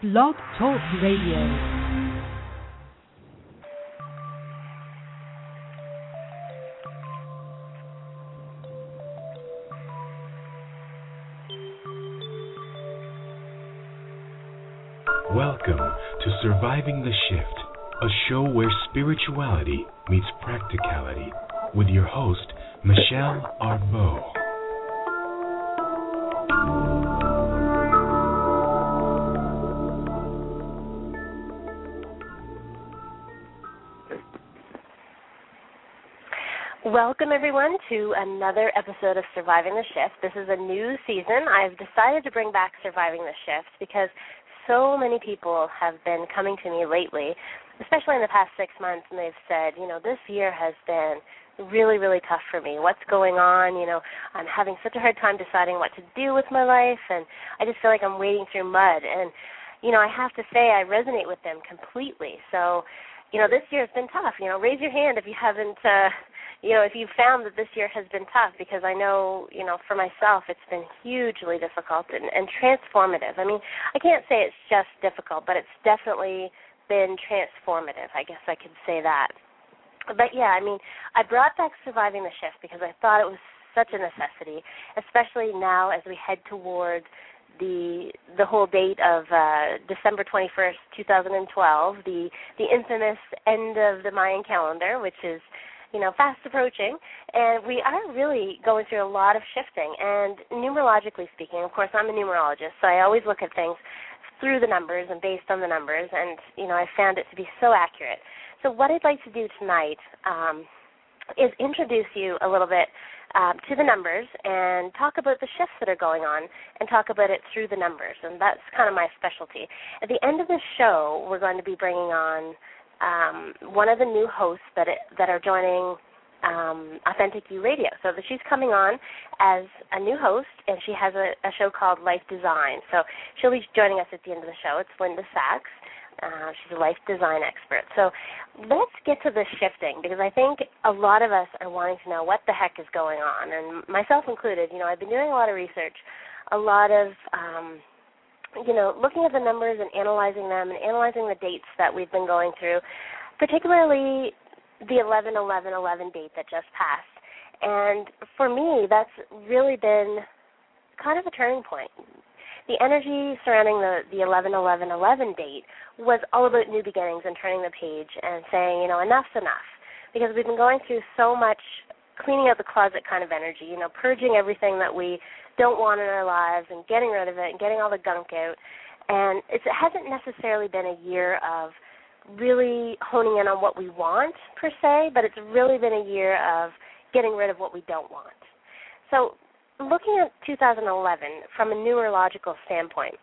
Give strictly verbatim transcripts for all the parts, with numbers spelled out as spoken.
Blog Talk Radio. Welcome to Surviving the Shift, a show where spirituality meets practicality, with your host, Michelle Arbeau. Welcome, everyone, to another episode of Surviving the Shift. This is a new season. I've decided to bring back Surviving the Shift because so many people have been coming to me lately, especially in the past six months, and they've said, you know, this year has been really, really tough for me. What's going on? You know, I'm having such a hard time deciding what to do with my life, and I just feel like I'm wading through mud. And, you know, I have to say I resonate with them completely. So, you know, this year has been tough. You know, raise your hand if you haven't, uh, you know, if you've found that this year has been tough, because I know, you know, for myself it's been hugely difficult and, and transformative. I mean, I can't say it's just difficult, but it's definitely been transformative. I guess I could say that. But, yeah, I mean, I brought back Surviving the Shift because I thought it was such a necessity, especially now as we head toward the the whole date of uh, December twenty-first, twenty twelve, the, the infamous end of the Mayan calendar, which is, you know, fast approaching, and we are really going through a lot of shifting. And numerologically speaking, of course, I'm a numerologist, so I always look at things through the numbers and based on the numbers, and, you know, I found it to be so accurate. So what I'd like to do tonight um, is introduce you a little bit um, to the numbers and talk about the shifts that are going on and talk about it through the numbers, and that's kind of my specialty. At the end of the show, we're going to be bringing on Um, one of the new hosts that it, that are joining um, Authentic You Radio. So that she's coming on as a new host, and she has a, a show called Life Design. So she'll be joining us at the end of the show. It's Linda Sachs. Uh, she's a life design expert. So let's get to this shifting, because I think a lot of us are wanting to know what the heck is going on, and myself included. You know, I've been doing a lot of research, a lot of um, you know, looking at the numbers and analyzing them and analyzing the dates that we've been going through, particularly the eleven eleven eleven date that just passed. And for me, that's really been kind of a turning point. The energy surrounding the, the eleven eleven eleven date was all about new beginnings and turning the page and saying, you know, enough's enough, because we've been going through so much cleaning out the closet kind of energy, you know, purging everything that we don't want in our lives and getting rid of it and getting all the gunk out. And it's, it hasn't necessarily been a year of really honing in on what we want, per se, but it's really been a year of getting rid of what we don't want. So looking at two thousand eleven from a numerological standpoint,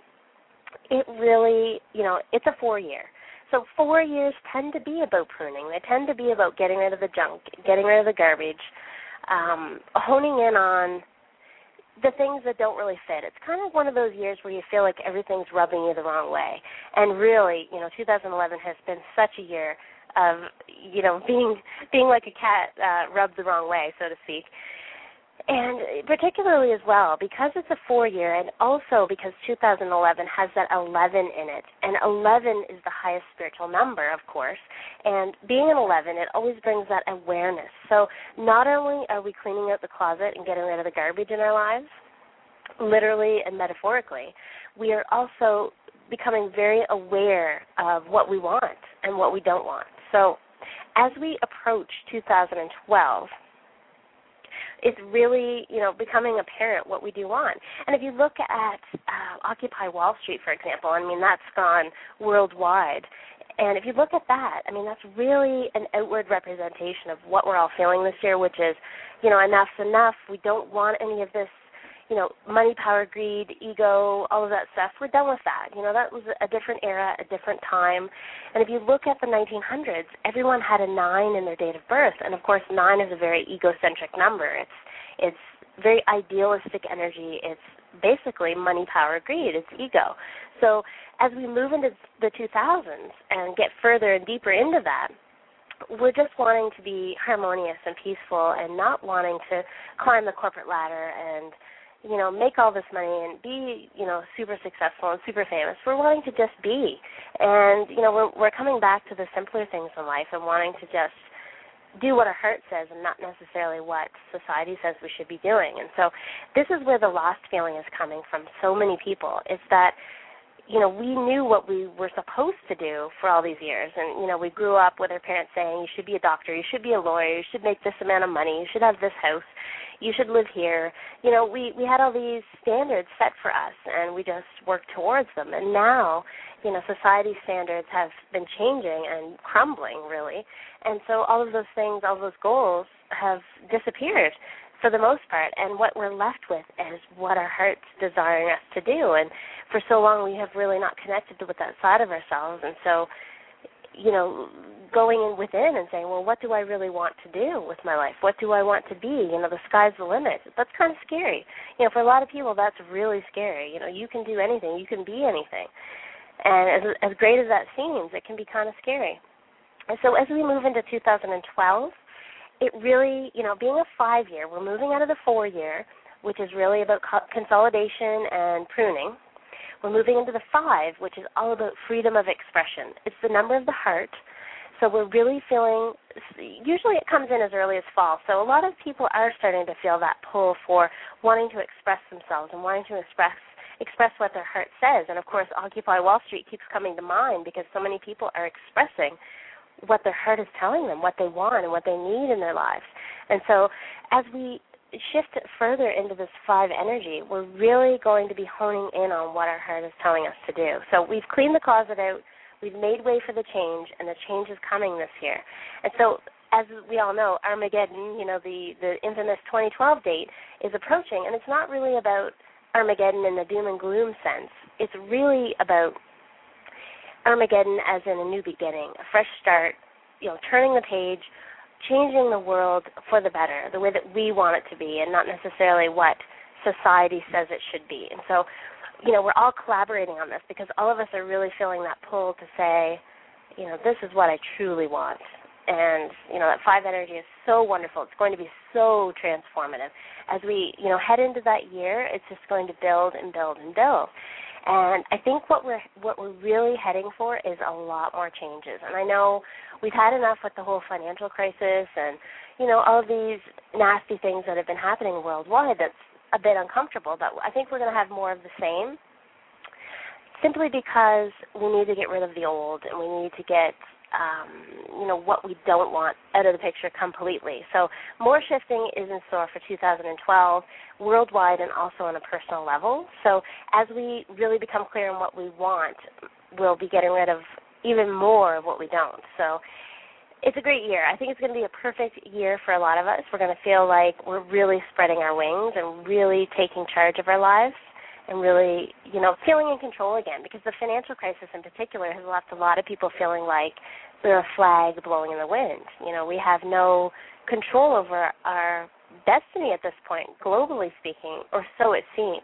it really, you know, it's a four-year. So four years tend to be about pruning. They tend to be about getting rid of the junk, getting rid of the garbage, um, honing in on the things that don't really fit. It's kind of one of those years where you feel like everything's rubbing you the wrong way. And really, you know, two thousand eleven has been such a year of, you know, being being like a cat uh, rubbed the wrong way, so to speak. And particularly as well, because it's a four-year, and also because two thousand eleven has that eleven in it, and eleven is the highest spiritual number, of course, and being an eleven, it always brings that awareness. So not only are we cleaning out the closet and getting rid of the garbage in our lives, literally and metaphorically, we are also becoming very aware of what we want and what we don't want. So as we approach two thousand twelve, it's really, you know, becoming apparent what we do want. And if you look at uh, Occupy Wall Street, for example, I mean, that's gone worldwide. And if you look at that, I mean, that's really an outward representation of what we're all feeling this year, which is, you know, enough's enough. We don't want any of this, you know, money, power, greed, ego, all of that stuff. We're done with that. You know, that was a different era, a different time. And if you look at the nineteen hundreds, everyone had a nine in their date of birth. And, of course, nine is a very egocentric number. It's it's very idealistic energy. It's basically money, power, greed. It's ego. So as we move into the two thousands and get further and deeper into that, we're just wanting to be harmonious and peaceful and not wanting to climb the corporate ladder and, you know, make all this money and be, you know, super successful and super famous. We're wanting to just be. And, you know, we're, we're coming back to the simpler things in life and wanting to just do what our heart says and not necessarily what society says we should be doing. And so this is where the lost feeling is coming from so many people. It's that, you know, we knew what we were supposed to do for all these years. And, you know, we grew up with our parents saying, you should be a doctor, you should be a lawyer, you should make this amount of money, you should have this house, you should live here. You know, we, we had all these standards set for us, and we just worked towards them. And now, you know, society's standards have been changing and crumbling, really. And so all of those things, all those goals have disappeared for the most part. And what we're left with is what our heart's desiring us to do. And for so long, we have really not connected with that side of ourselves. And so, you know, going in within and saying, well, what do I really want to do with my life? What do I want to be? You know, the sky's the limit. That's kind of scary. You know, for a lot of people, that's really scary. You know, you can do anything. You can be anything. And as, as great as that seems, it can be kind of scary. And so as we move into two thousand twelve, it really, you know, being a five-year, we're moving out of the four-year, which is really about co- consolidation and pruning. We're moving into the five, which is all about freedom of expression. It's the number of the heart. So we're really feeling, usually it comes in as early as fall. So a lot of people are starting to feel that pull for wanting to express themselves and wanting to express express what their heart says. And, of course, Occupy Wall Street keeps coming to mind because so many people are expressing what their heart is telling them, what they want and what they need in their lives. And so as we shift it further into this five energy, we're really going to be honing in on what our heart is telling us to do. So we've cleaned the closet out, we've made way for the change, and the change is coming this year. And so as we all know, Armageddon, you know, the, the infamous twenty twelve date is approaching, and it's not really about Armageddon in the doom and gloom sense. It's really about Armageddon as in a new beginning, a fresh start, you know, turning the page, changing the world for the better, the way that we want it to be, and not necessarily what society says it should be. And so, you know, we're all collaborating on this because all of us are really feeling that pull to say, you know, this is what I truly want. And, you know, that five energy is so wonderful. It's going to be so transformative. As we, you know, head into that year, it's just going to build and build and build. And I think what we're what we're really heading for is a lot more changes. And I know we've had enough with the whole financial crisis and, you know, all of these nasty things that have been happening worldwide that's a bit uncomfortable. But I think we're going to have more of the same simply because we need to get rid of the old and we need to get Um, you know, what we don't want out of the picture completely. So more shifting is in store for two thousand twelve, worldwide and also on a personal level. So as we really become clear on what we want, we'll be getting rid of even more of what we don't. So it's a great year. I think it's going to be a perfect year for a lot of us. We're going to feel like we're really spreading our wings and really taking charge of our lives and really, you know, feeling in control again, because the financial crisis in particular has left a lot of people feeling like they're a flag blowing in the wind. You know, we have no control over our destiny at this point, globally speaking, or so it seems.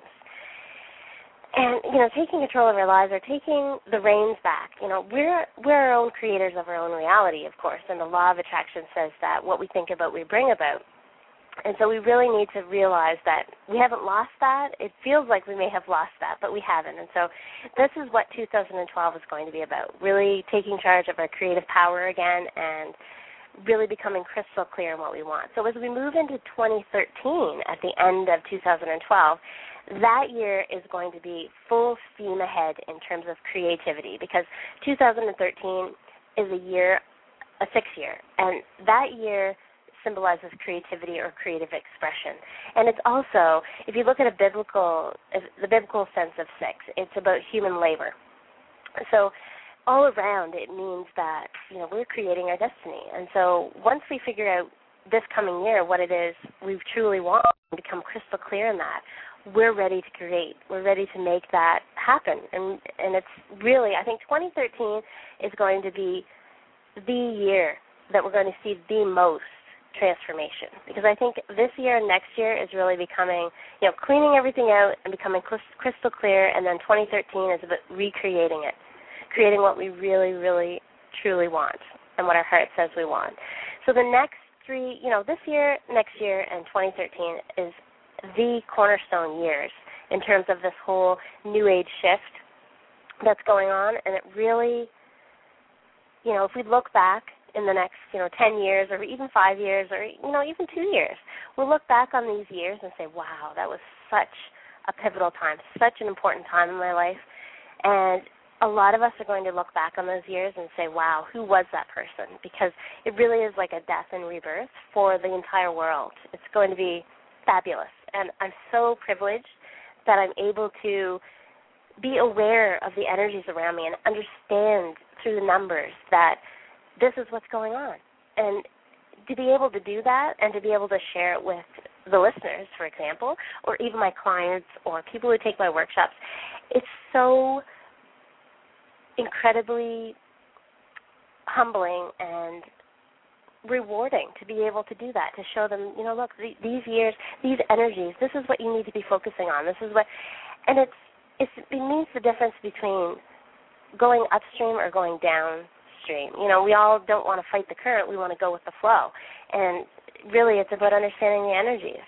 And, you know, taking control of our lives or taking the reins back, you know, we're, we're our own creators of our own reality, of course, and the law of attraction says that what we think about, we bring about. And so we really need to realize that we haven't lost that. It feels like we may have lost that, but we haven't. And so this is what two thousand twelve is going to be about, really taking charge of our creative power again and really becoming crystal clear on what we want. So as we move into twenty thirteen at the end of two thousand twelve, that year is going to be full steam ahead in terms of creativity because two thousand thirteen is a year, a six year, and that year symbolizes creativity or creative expression. And it's also, if you look at a biblical, the biblical sense of six, it's about human labor. So all around it means that, you know, we're creating our destiny. And so once we figure out this coming year what it is we truly want and become crystal clear in that, we're ready to create. We're ready to make that happen. And and it's really, I think twenty thirteen is going to be the year that we're going to see the most transformation, because I think this year and next year is really becoming, you know, cleaning everything out and becoming crystal clear, and then twenty thirteen is about recreating it, creating what we really, really, truly want and what our heart says we want. So the next three, you know, this year, next year, and twenty thirteen is the cornerstone years in terms of this whole New Age shift that's going on. And it really, you know, if we look back in the next, you know, ten years or even five years or, you know, even two years, we'll look back on these years and say, wow, that was such a pivotal time, such an important time in my life. And a lot of us are going to look back on those years and say, wow, who was that person? Because it really is like a death and rebirth for the entire world. It's going to be fabulous. And I'm so privileged that I'm able to be aware of the energies around me and understand through the numbers that this is what's going on. And to be able to do that and to be able to share it with the listeners, for example, or even my clients or people who take my workshops, it's so incredibly humbling and rewarding to be able to do that, to show them, you know, look, these years, these energies, this is what you need to be focusing on. This is what, and it's, it's it means the difference between going upstream or going downstream. You know, we all don't want to fight the current. We want to go with the flow. And really it's about understanding the energies.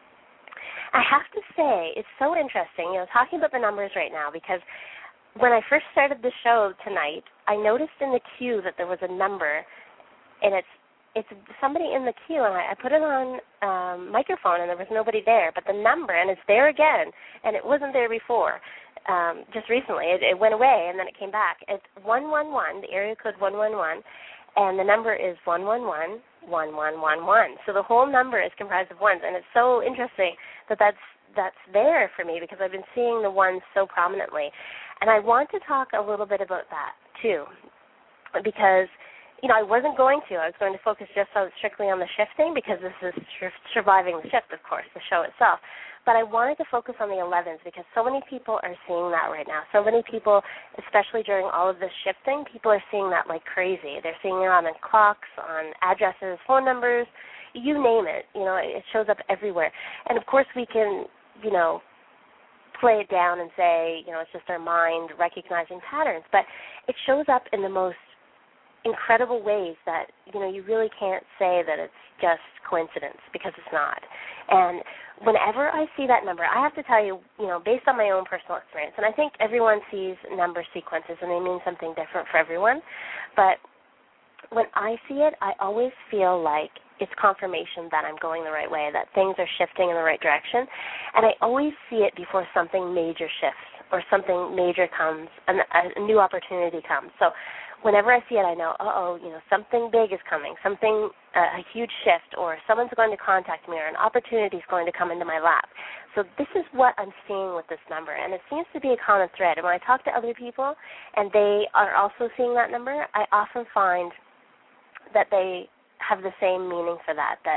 I have to say, it's so interesting, you know, talking about the numbers right now, because when I first started the show tonight, I noticed in the queue that there was a number, and it's it's somebody in the queue, and I, I put it on um, microphone, and there was nobody there, but the number, and it's there again, and it wasn't there before, um, just recently. It, it went away, and then it came back. It's one one one, the area code one one one, and the number is one one one, one one one one. So the whole number is comprised of ones, and it's so interesting that that's, that's there for me, because I've been seeing the ones so prominently. And I want to talk a little bit about that, too, because, you know, I wasn't going to. I was going to focus just on, strictly on the shifting, because this is Surviving the Shift, of course, the show itself. But I wanted to focus on the elevens, because so many people are seeing that right now. So many people, especially during all of this shifting, people are seeing that like crazy. They're seeing it on the clocks, on addresses, phone numbers, you name it. You know, it shows up everywhere. And, of course, we can, you know, play it down and say, you know, it's just our mind recognizing patterns. But it shows up in the most incredible ways that, you know, you really can't say that it's just coincidence, because it's not. And whenever I see that number, I have to tell you, you know, based on my own personal experience, and I think everyone sees number sequences and they mean something different for everyone, but when I see it, I always feel like it's confirmation that I'm going the right way, that things are shifting in the right direction. And I always see it before something major shifts or something major comes, and a new opportunity comes. So whenever I see it, I know, uh-oh, you know, something big is coming, something, uh, a huge shift, or someone's going to contact me, or an opportunity is going to come into my lap. So this is what I'm seeing with this number, and it seems to be a common thread. And when I talk to other people and they are also seeing that number, I often find that they have the same meaning for that, that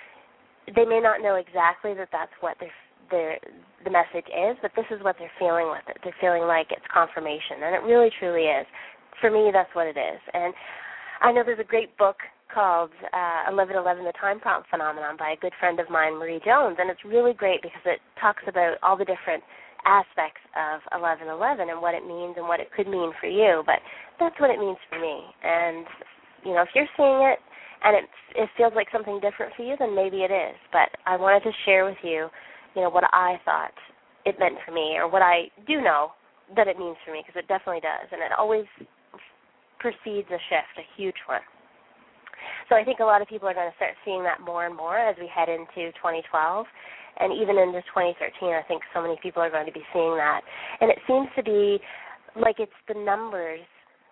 they may not know exactly that that's what their, their, the message is, but this is what they're feeling with it. They're feeling like it's confirmation, and it really, truly is. For me, that's what it is. And I know there's a great book called uh, eleven eleven, The Time Prompt Phenomenon by a good friend of mine, Marie Jones, and it's really great because it talks about all the different aspects of eleven eleven and what it means and what it could mean for you, but that's what it means for me. And, you know, if you're seeing it and it, it feels like something different for you, then maybe it is. But I wanted to share with you, you know, what I thought it meant for me, or what I do know that it means for me, because it definitely does. And it always precedes a shift, a huge one. So I think a lot of people are going to start seeing that more and more as we head into twenty twelve. And even into twenty thirteen, I think so many people are going to be seeing that. And it seems to be like it's the numbers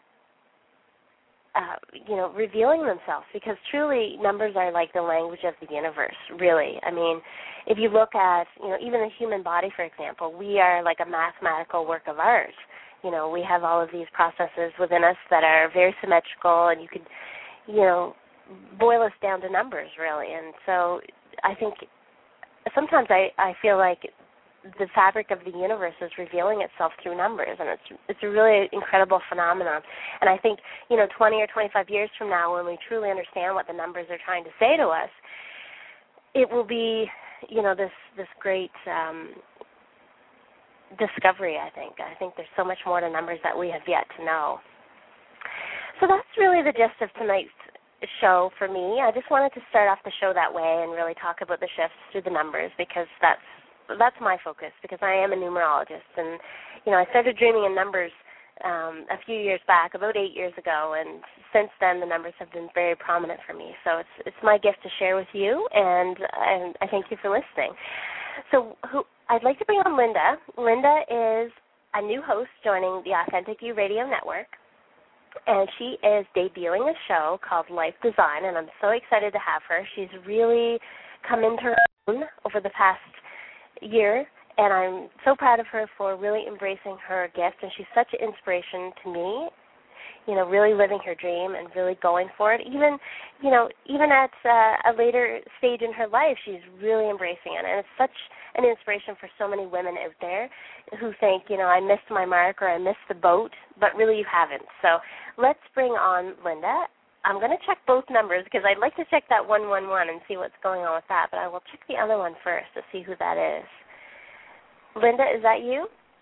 Uh, you know, revealing themselves, because truly numbers are like the language of the universe, really. I mean, if you look at, you know, even the human body, for example, we are like a mathematical work of art. You know, we have all of these processes within us that are very symmetrical, and you could, you know, boil us down to numbers, really. And so I think sometimes I, I feel like the fabric of the universe is revealing itself through numbers, and it's it's a really incredible phenomenon. And I think, you know, twenty or twenty-five years from now, when we truly understand what the numbers are trying to say to us, it will be, you know, this this great um, discovery, I think. I think there's so much more to numbers that we have yet to know. So that's really the gist of tonight's show for me. I just wanted to start off the show that way and really talk about the shifts through the numbers because that's that's my focus because I am a numerologist. And, you know, I started dreaming in numbers um, a few years back, about eight years ago, and since then the numbers have been very prominent for me. So it's it's my gift to share with you, and, and I thank you for listening. So who I'd like to bring on Linda. Linda is a new host joining the Authentic You Radio Network, and she is debuting a show called Life Design, and I'm so excited to have her. She's really come into her own over the past year, and I'm so proud of her for really embracing her gift, and she's such an inspiration to me, you know, really living her dream and really going for it. Even, you know, even at uh, a later stage in her life, she's really embracing it, and it's such an inspiration for so many women out there who think, you know, I missed my mark or I missed the boat, but really you haven't. So let's bring on Linda. I'm going to check both numbers because I'd like to check that one one one and see what's going on with that, but I will check the other one first to see who that is. Linda, is that you?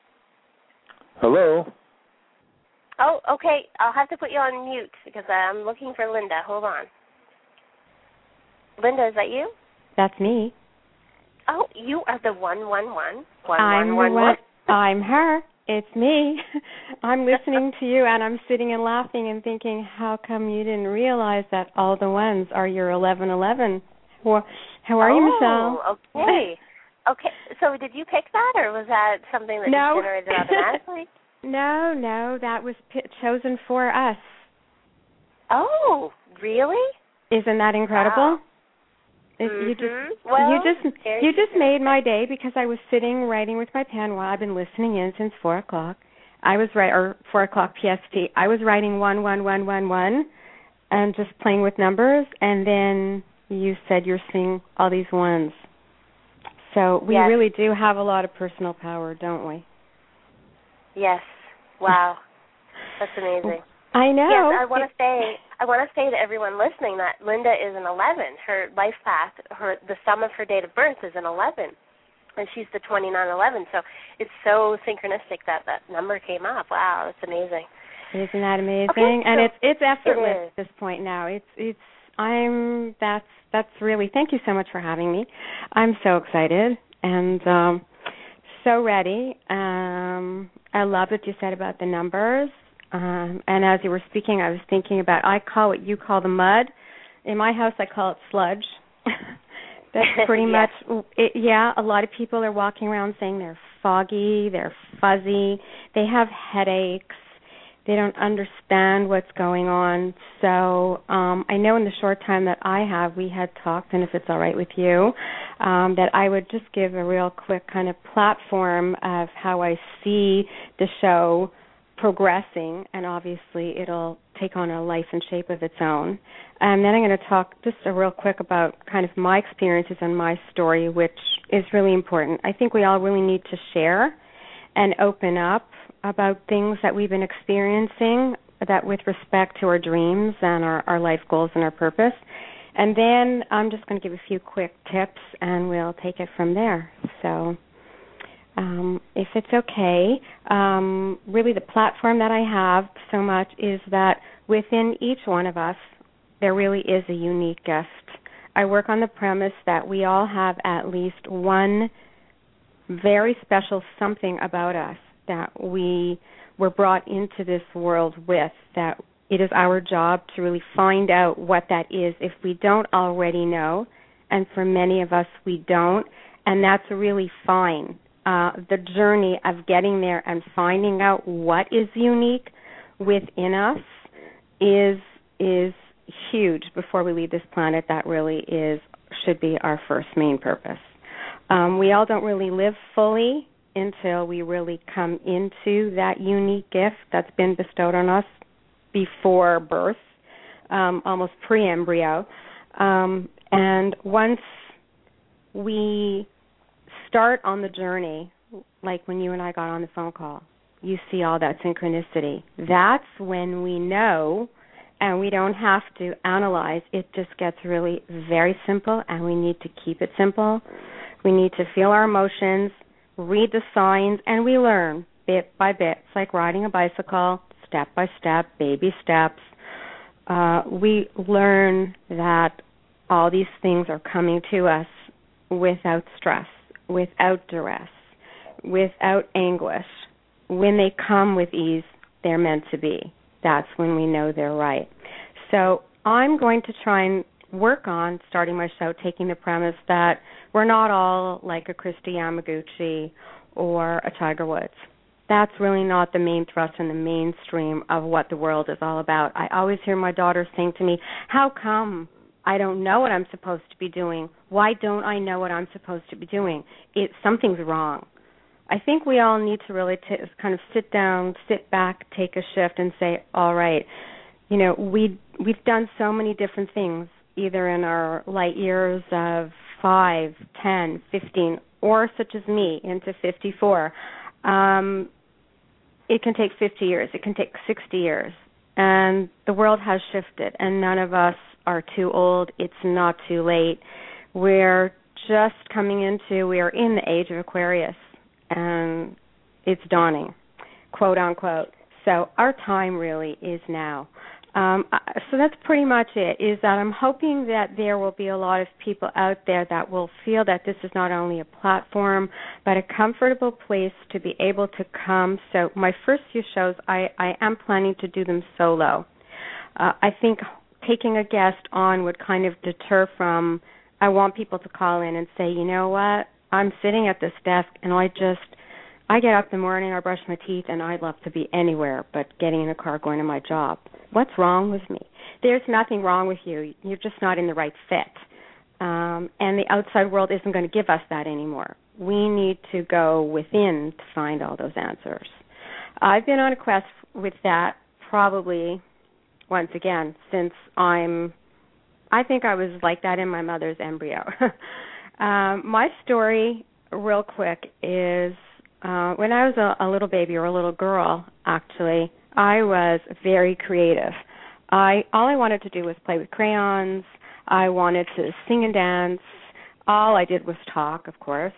Hello? Oh, okay. I'll have to put you on mute because I'm looking for Linda. Hold on. Linda, is that you? That's me. Oh, you are the one one one. I'm the one. I'm her. It's me. I'm listening to you, and I'm sitting and laughing and thinking, how come you didn't realize that all the ones are your eleven eleven? Well, how are oh, you, Michelle? Oh, okay. Okay. So did you pick that, or was that something that no. you generated automatically? no, no. That was p- chosen for us. Oh, really? Isn't that incredible? Wow. Mm-hmm. You just, well, you just, you just made my day because I was sitting writing with my pen while I've been listening in since four o'clock. I was right, or four o'clock P S T. I was writing one, one, one, one, one, and just playing with numbers. And then you said you're seeing all these ones. So we yes. really do have a lot of personal power, don't we? Yes. Wow. That's amazing. I know. Yes, I want to say I want to say to everyone listening that Linda is an eleven. Her life path, her the sum of her date of birth is an eleven, and she's the twenty-nine eleven. So it's so synchronistic that that number came up. Wow, that's amazing. Isn't that amazing? Okay, and so it's it's effortless it at this point now. It's it's I'm that's that's really. Thank you so much for having me. I'm so excited and um, so ready. Um, I love what you said about the numbers. Um, and as you were speaking, I was thinking about, I call what you call the mud. In my house, I call it sludge. That's pretty yes. much, it, yeah, a lot of people are walking around saying they're foggy, they're fuzzy, they have headaches, they don't understand what's going on. So um, I know in the short time that I have, we had talked, and if it's all right with you, um, that I would just give a real quick kind of platform of how I see the show progressing, and obviously it'll take on a life and shape of its own. And then I'm going to talk just a real quick about kind of my experiences and my story, which is really important. I think we all really need to share and open up about things that we've been experiencing that with respect to our dreams and our, our life goals and our purpose. And then I'm just going to give a few quick tips, and we'll take it from there. So Um, if it's okay, um, really the platform that I have so much is that within each one of us, there really is a unique gift. I work on the premise that we all have at least one very special something about us that we were brought into this world with, that it is our job to really find out what that is if we don't already know, and for many of us we don't, and that's really fine. Uh, the journey of getting there and finding out what is unique within us is is huge before we leave this planet. That really is should be our first main purpose. Um, we all don't really live fully until we really come into that unique gift that's been bestowed on us before birth, um, almost pre-embryo. Um, and once we start on the journey, like when you and I got on the phone call, you see all that synchronicity. That's when we know, and we don't have to analyze. It just gets really very simple, and we need to keep it simple. We need to feel our emotions, read the signs, and we learn bit by bit. It's like riding a bicycle, step by step, baby steps. uh, we learn that all these things are coming to us without stress, without duress, without anguish. When they come with ease, they're meant to be. That's when we know they're right. So I'm going to try and work on starting my show taking the premise that we're not all like a Christy Yamaguchi or a Tiger Woods. That's really not the main thrust and the mainstream of what the world is all about. I always hear my daughter saying to me, how come I don't know what I'm supposed to be doing? Why don't I know what I'm supposed to be doing? It, something's wrong. I think we all need to really t- kind of sit down, sit back, take a shift and say, all right, you know, we, we've done so many different things, either in our light years of five, ten, fifteen, or such as me, into fifty-four. Um, it can take fifty years. It can take sixty years. And the world has shifted, and none of us are too old. It's not too late. We're just coming into, we are in the age of Aquarius, and it's dawning, quote unquote. So our time really is now. Um, so that's pretty much it, is that I'm hoping that there will be a lot of people out there that will feel that this is not only a platform, but a comfortable place to be able to come. So my first few shows, I, I am planning to do them solo. Uh, I think taking a guest on would kind of deter from, I want people to call in and say, you know what, I'm sitting at this desk and I just, I get up in the morning, I brush my teeth, and I'd love to be anywhere but getting in a car, going to my job. What's wrong with me? There's nothing wrong with you. You're just not in the right fit. Um, and the outside world isn't going to give us that anymore. We need to go within to find all those answers. I've been on a quest with that probably, once again, since I'm, I think I was like that in my mother's embryo. um, my story, real quick, is uh, when I was a, a little baby or a little girl, actually, I was very creative. I all I wanted to do was play with crayons. I wanted to sing and dance. All I did was talk, of course.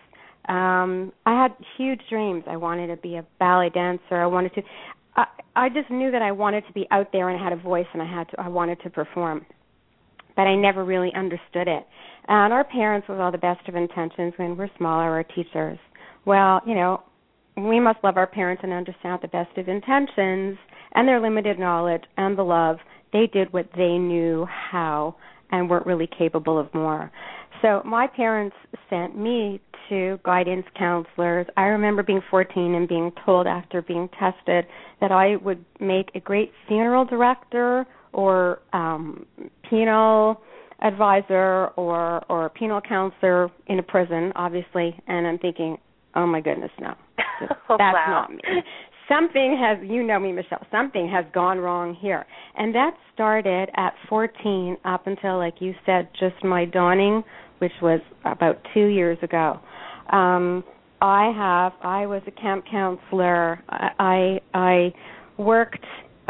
Um, I had huge dreams. I wanted to be a ballet dancer. I wanted to. I, I just knew that I wanted to be out there and I had a voice and I had to. I wanted to perform, but I never really understood it. And our parents, with all the best of intentions, when we're smaller, our teachers. Well, you know, we must love our parents and understand the best of intentions and their limited knowledge and the love. They did what they knew how and weren't really capable of more. So my parents sent me to guidance counselors. I remember being fourteen and being told after being tested that I would make a great funeral director or um, penal advisor or, or penal counselor in a prison, obviously, and I'm thinking, oh, my goodness, no. That's oh, wow. not me. Something has, you know me, Michelle, something has gone wrong here. And that started at fourteen up until, like you said, just my dawning, which was about two years ago. Um, I have, I was a camp counselor. I, I worked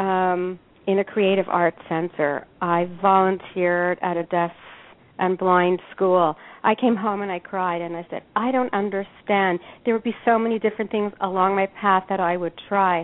um, in a creative arts center. I volunteered at a deaf and blind school. I came home and I cried and I said, I don't understand. There would be so many different things along my path that I would try,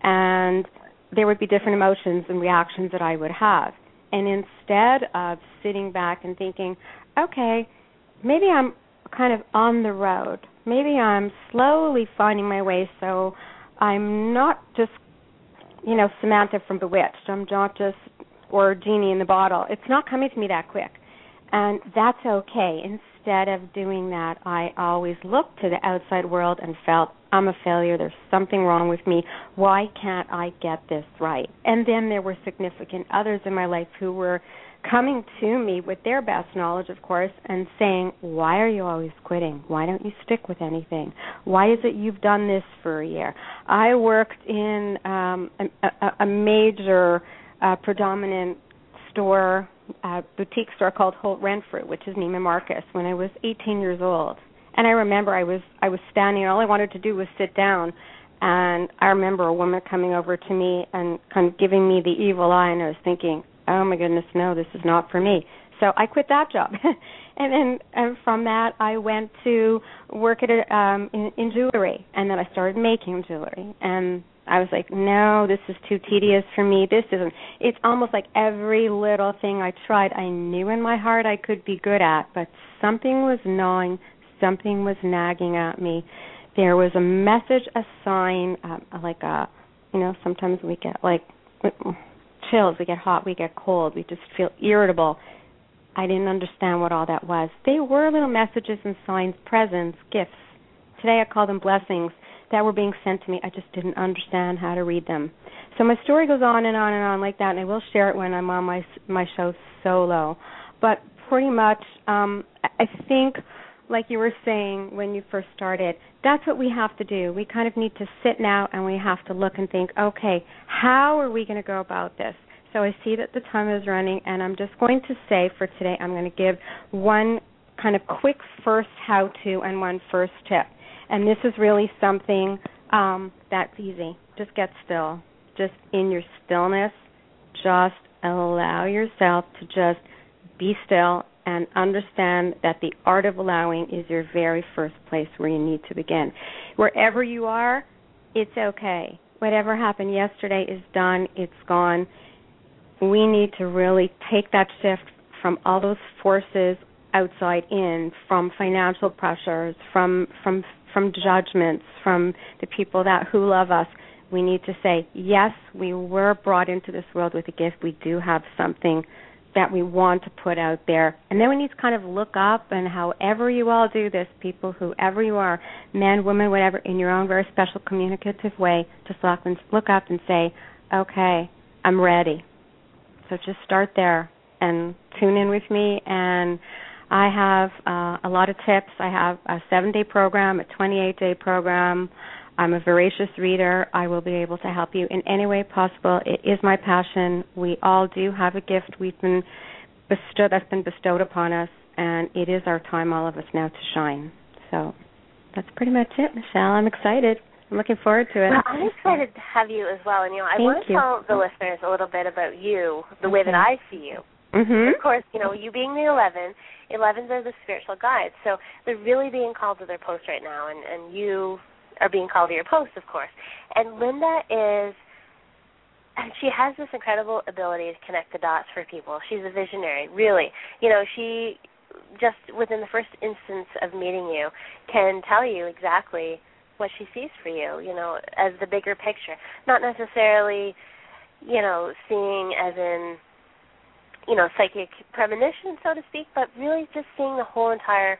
and there would be different emotions and reactions that I would have. And instead of sitting back and thinking, okay, maybe I'm kind of on the road. Maybe I'm slowly finding my way, so I'm not just, you know, Samantha from Bewitched. I'm not just, or Genie in the bottle. It's not coming to me that quick. And that's okay. Instead of doing that, I always looked to the outside world and felt, I'm a failure. There's something wrong with me. Why can't I get this right? And then there were significant others in my life who were coming to me with their best knowledge, of course, and saying, why are you always quitting? Why don't you stick with anything? Why is it you've done this for a year? I worked in um, a, a, a major uh, predominant store, a boutique store called Holt Renfrew, which is Neiman Marcus, when I was eighteen years old. And I remember I was I was standing, and all I wanted to do was sit down. And I remember a woman coming over to me and kind of giving me the evil eye, and I was thinking, oh my goodness, no, this is not for me. So I quit that job. and then and from that, I went to work at a, um, in, in jewelry, and then I started making jewelry. And I was like, no, this is too tedious for me. This isn't. It's almost like every little thing I tried, I knew in my heart I could be good at, but something was gnawing, something was nagging at me. There was a message, a sign, um, like a, you know, sometimes we get like chills, we get hot, we get cold, we just feel irritable. I didn't understand what all that was. They were little messages and signs, presents, gifts. Today I call them blessings that were being sent to me. I just didn't understand how to read them. So my story goes on and on and on like that, and I will share it when I'm on my my show solo. But pretty much, um, I think, like you were saying when you first started, that's what we have to do. We kind of need to sit now and we have to look and think, okay, how are we going to go about this? So I see that the time is running, and I'm just going to say for today I'm going to give one kind of quick first how-to and one first tip. And this is really something um, that's easy. Just get still. Just in your stillness, just allow yourself to just be still and understand that the art of allowing is your very first place where you need to begin. Wherever you are, it's okay. Whatever happened yesterday is done. It's gone. We need to really take that shift from all those forces outside in, from financial pressures, from from from judgments, from the people that who love us. We need to say, yes, we were brought into this world with a gift. We do have something that we want to put out there. And then we need to kind of look up, and however you all do this, people, whoever you are, men, women, whatever, in your own very special communicative way, just look, and look up and say, okay, I'm ready. So just start there and tune in with me. And I have uh, a lot of tips. I have a seven-day program, a twenty-eight day program. I'm a voracious reader. I will be able to help you in any way possible. It is my passion. We all do have a gift we've been bestowed, that's been bestowed upon us, and it is our time, all of us, now to shine. So that's pretty much it, Michelle. I'm excited. I'm looking forward to it. Well, I'm excited to have you as well. And, you know, I Thank want to you. tell the listeners a little bit about you, the okay. way that I see you. Mm-hmm. Of course, you know, you being the eleven, elevens are the spiritual guides. So they're really being called to their post right now, and, and you are being called to your post, of course. And Linda is, and she has this incredible ability to connect the dots for people. She's a visionary, really. You know, she just within the first instance of meeting you can tell you exactly what she sees for you, you know, as the bigger picture. Not necessarily, you know, seeing as in, you know, psychic premonition, so to speak, but really just seeing the whole entire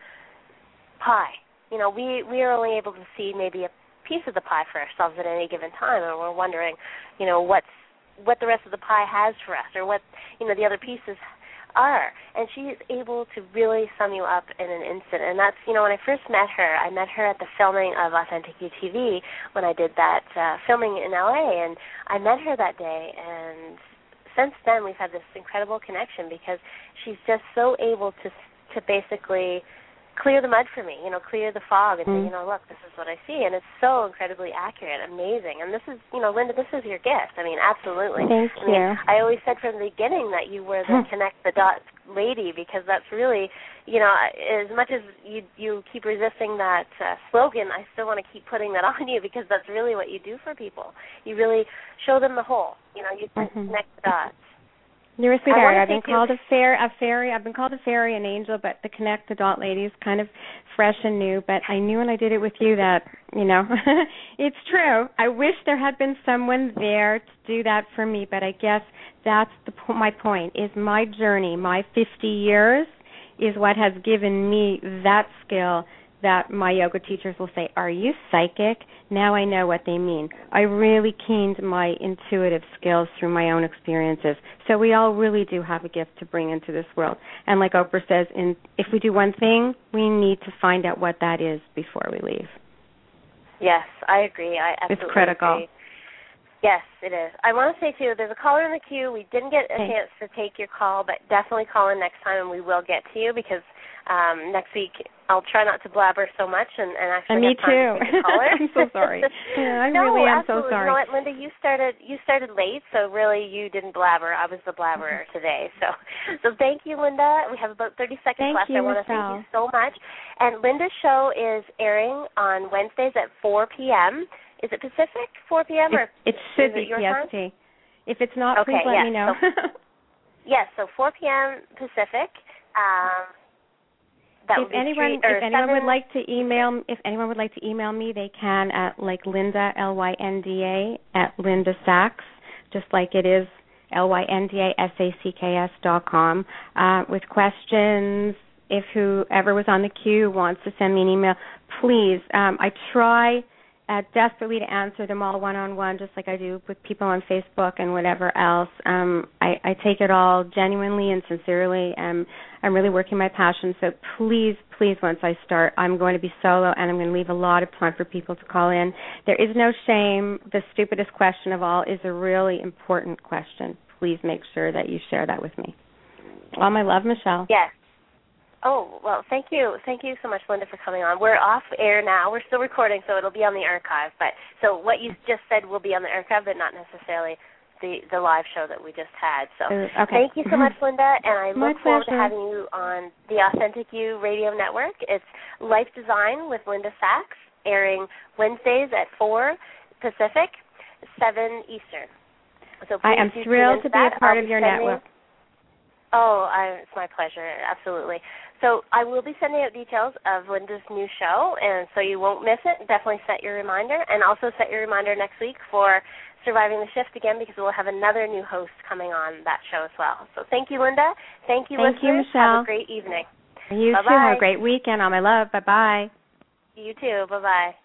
pie. You know, we, we are only able to see maybe a piece of the pie for ourselves at any given time, and we're wondering, you know, what's what the rest of the pie has for us, or what, you know, the other pieces are. And she is able to really sum you up in an instant. And that's, you know, when I first met her, I met her at the filming of Authentic You T V when I did that uh, filming in L A, and I met her that day, and since then we've had this incredible connection because she's just so able to to basically clear the mud for me, you know, clear the fog and mm-hmm. say, you know, look, this is what I see. And it's so incredibly accurate, amazing. And this is, you know, Linda, this is your gift. I mean, absolutely. Thank I you. mean, I always said from the beginning that you were the connect the dots lady, because that's really, you know, as much as you you keep resisting that uh, slogan, I still want to keep putting that on you because that's really what you do for people. You really show them the whole. You know, you mm-hmm. connect the dots. You're a sweetheart. I've been you. called a fair, a fairy. I've been called a fairy, an angel, but the Connect the Dot lady is kind of fresh and new. But I knew when I did it with you that, you know, it's true. I wish there had been someone there to do that for me. But I guess that's the my point. Is my journey, my fifty years, is what has given me that skill. That my yoga teachers will say, are you psychic? Now I know what they mean. I really keened my intuitive skills through my own experiences. So we all really do have a gift to bring into this world. And like Oprah says, in, if we do one thing, we need to find out what that is before we leave. Yes, I agree. I absolutely It's critical. agree. Yes, it is. I want to say, too, there's a caller in the queue. We didn't get a Thanks. chance to take your call, but definitely call in next time, and we will get to you because um, next week I'll try not to blabber so much and, and actually and me have time too. to take a caller. I'm so sorry. Yeah, I no, really am absolutely. so sorry. You know what, Linda, you started you started late, so really you didn't blabber. I was the blabberer today. So so thank you, Linda. We have about thirty seconds thank left. You, I want to Michelle. thank you so much. And Linda's show is airing on Wednesdays at four p.m., is it Pacific, four p.m.? or It, it should be it your P S T. time? If it's not, okay, please let yes, me know. So, yes, so four p.m. Pacific. Um, that if would be anyone, three, if anyone seven, would like to email, if anyone would like to email me, they can at like Lynda L Y N D A at Lynda Sacks, just like it is L Y N D A S A C K S dot com, uh, with questions. If whoever was on the queue wants to send me an email, please. Um, I try uh, desperately to answer them all one-on-one, just like I do with people on Facebook and whatever else. Um, I, I take it all genuinely and sincerely, and I'm really working my passion. So please, please, once I start, I'm going to be solo, and I'm going to leave a lot of time for people to call in. There is no shame. The stupidest question of all is a really important question. Please make sure that you share that with me. All my love, Michelle. Yes. Oh, well, thank you. Thank you so much, Lynda, for coming on. We're off air now. We're still recording, so it'll be on the archive. But so what you just said will be on the archive, but not necessarily the, the live show that we just had. So uh, okay. Thank you so much, Lynda, and I My look forward pleasure. to having you on the Authentic You Radio Network. It's Life Design with Lynda Sacks, airing Wednesdays at four Pacific, seven Eastern. So I am thrilled to be a part I'll of your sending, network. Oh, I, it's my pleasure, absolutely. So I will be sending out details of Lynda's new show, and so you won't miss it. Definitely set your reminder, and also set your reminder next week for Surviving the Shift again, because we'll have another new host coming on that show as well. So thank you, Lynda. Thank you, Thank listeners. you, Michelle. Have a great evening. You Bye-bye. too. Have a great weekend. All my love. Bye-bye. You too. Bye-bye.